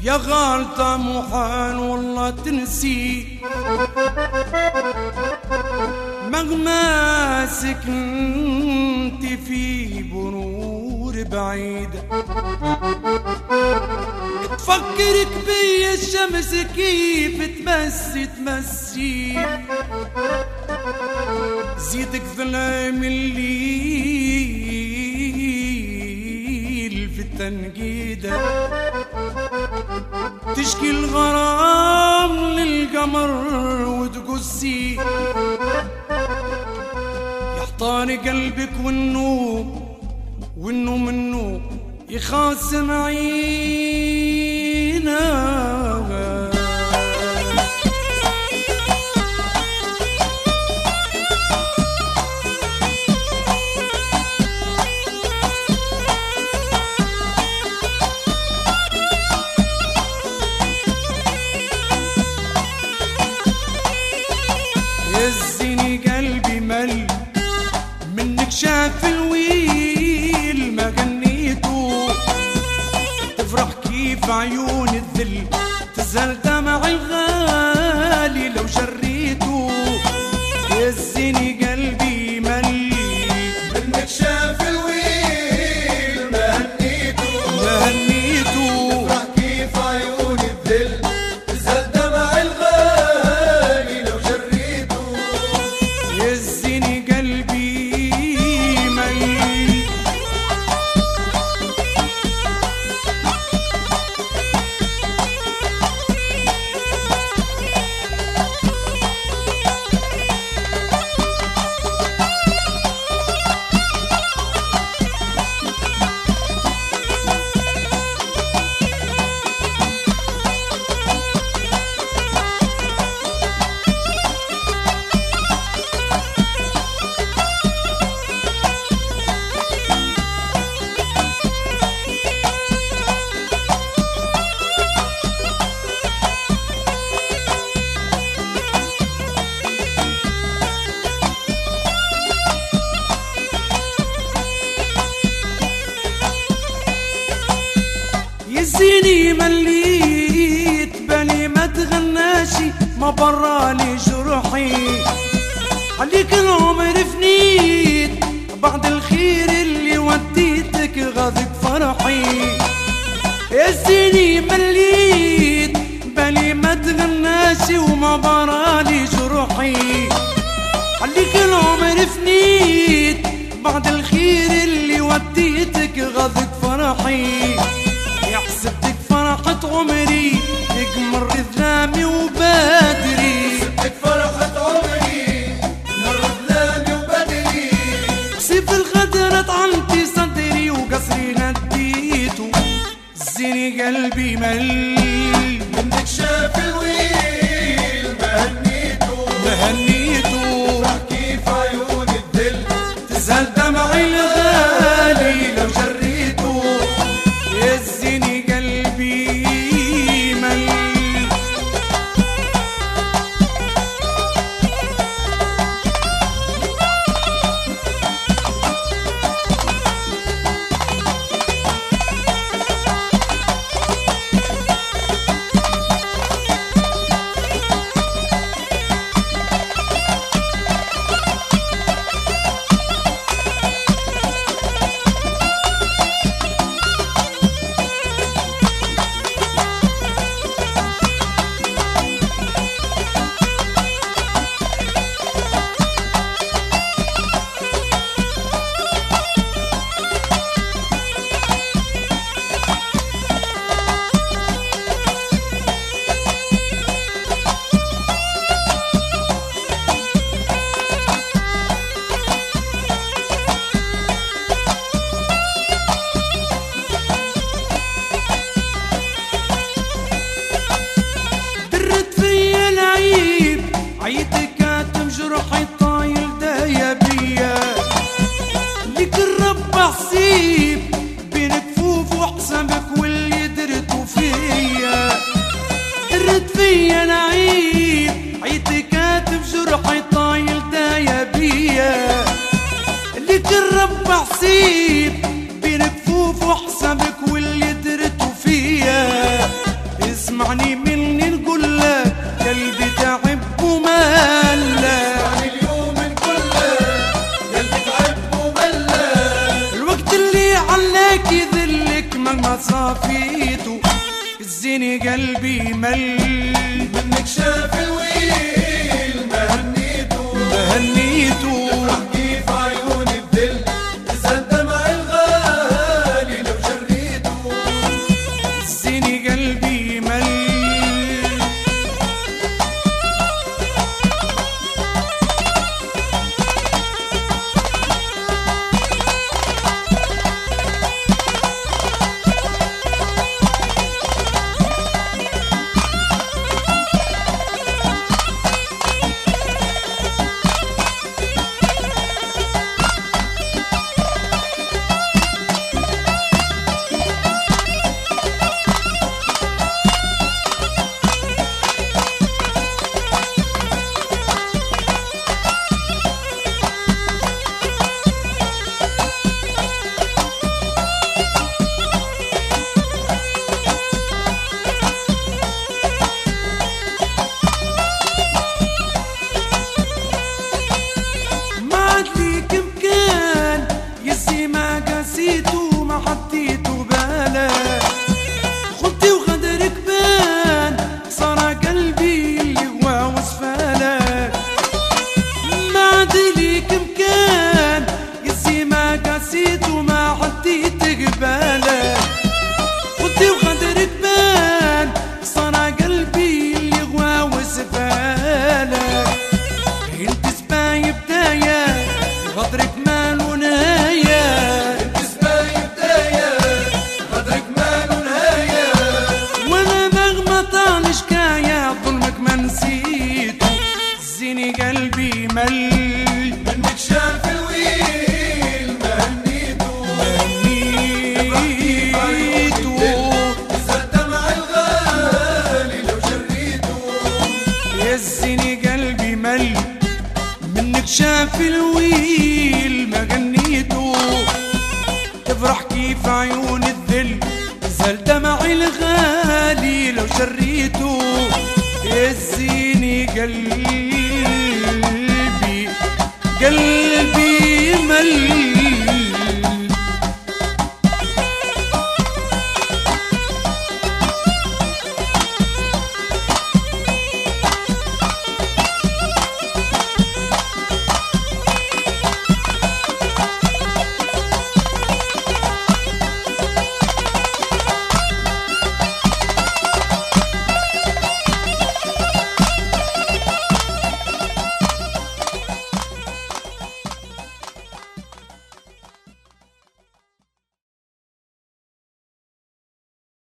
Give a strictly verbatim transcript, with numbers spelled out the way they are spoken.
يا غالطة محال والله تنسي مهما سكنت في برور بعيدة تفكرك بيا الشمس كيف تمسي تمسي زيدك ظلام الليل في التنقيدة تشكي الغرام للقمر وتقسي يحتار قلبك والنوم والنوم منه يخاصم عينك يزني قلبي مل منك شاف الويل ما غنيته تفرح كيف عيون الذل تزهل دمع الغالي لو جريته يزني قلبي مل منك شاف الويل ما هنيته ما هنيته تفرح كيف عيون الذل تزهل دمع الغالي لو جريته يزني قلبي مل يزيني مليت بالي ما تغناشي ما برالي جرحي عليك العمر فنيت بعد الخير اللي وديتك غاضك فرحي يزيني مليت بالي ما تغناشي وما برالي جرحي عليك العمر فنيت بعد الخير اللي وديتك غاضك فرحي حسبتك فرحة عمري يقمر ظلامي وبدري حسبتك فرحة عمري مر ظلامي وبدري سيف الغدر طعنتي صدري وقصري نديته زيني قلبي مل منك شاف الويل ما هنيته ما هنيته تفرح كيف عيون الذل تزهل دمعي الغالي لو جريته يزني قلبي مل وملا يعني اليوم كله قلبي تعب وملا الوقت اللي علاك يذلك مهما صافيته الزيني قلبي مل منك شاف الويل ما هنيته ما هنيته افرح كيف عيوني الذل تزهد دمع الغالي لو جريته الزيني قلبي مل نسيته ما حطيته بالك خدتي وغدرك بان صار قلبي اللي هو وصفالك ما عاد ليك مكان يسي ما قاسيته ما حطيتك بالك خدتي وغدرك بان صار قلبي اللي هو وصفالك انت سباي بداية غدرك مالو نهاية قلبي مل منك شاف الويل ما هنيته ما هنيته تزهد دمع الغالي لو جريته يزني قلبي مل منك شاف الويل ما غنيته تفرح كيف عيون الذل تزهل دمع الغالي لو جريته يزني قلبي